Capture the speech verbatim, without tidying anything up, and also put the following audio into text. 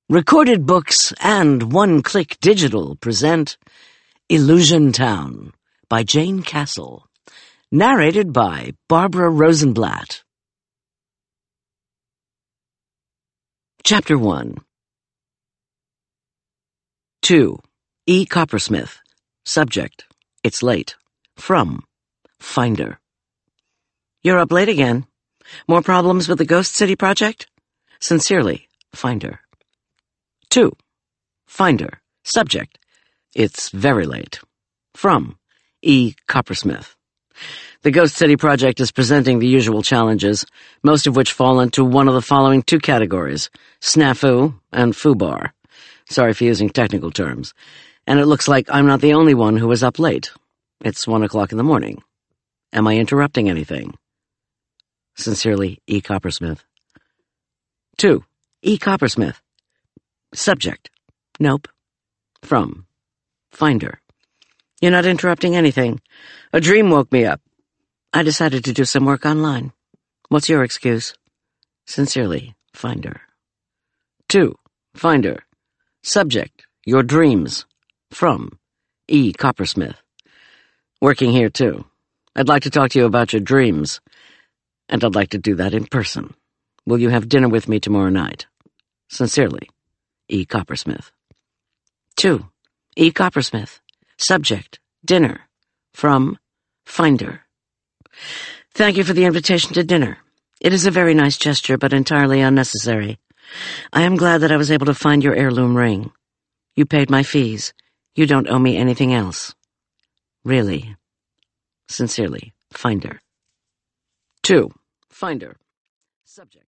Recorded Books and One Click Digital present Illusion Town by Jane Castle, narrated by Barbara Rosenblatt. Chapter one. two. E. Coppersmith. Subject: It's late. From Finder. You're up late again. More problems with the Ghost City project? Sincerely, Finder. two. Finder. Subject: It's very late. From E. Coppersmith. The Ghost City project is presenting the usual challenges, most of which fall into one of the following two categories: snafu and foobar. Sorry for using technical terms. And it looks like I'm not the only one who is up late. It's one o'clock in the morning. Am I interrupting anything? Sincerely, E. Coppersmith. two. E. Coppersmith. Subject: Nope. From Finder. You're not interrupting anything. A dream woke me up. I decided to do some work online. What's your excuse? Sincerely, Finder. two. Finder. Subject: Your dreams. From E. Coppersmith. Working here, too. I'd like to talk to you about your dreams, and I'd like to do that in person. Will you have dinner with me tomorrow night? Sincerely, E. Coppersmith. two. E. Coppersmith. Subject: Dinner. From Finder. Thank you for the invitation to dinner. It is a very nice gesture, but entirely unnecessary. I am glad that I was able to find your heirloom ring. You paid my fees. You don't owe me anything else. Really. Sincerely, Finder. two. Finder. Subject.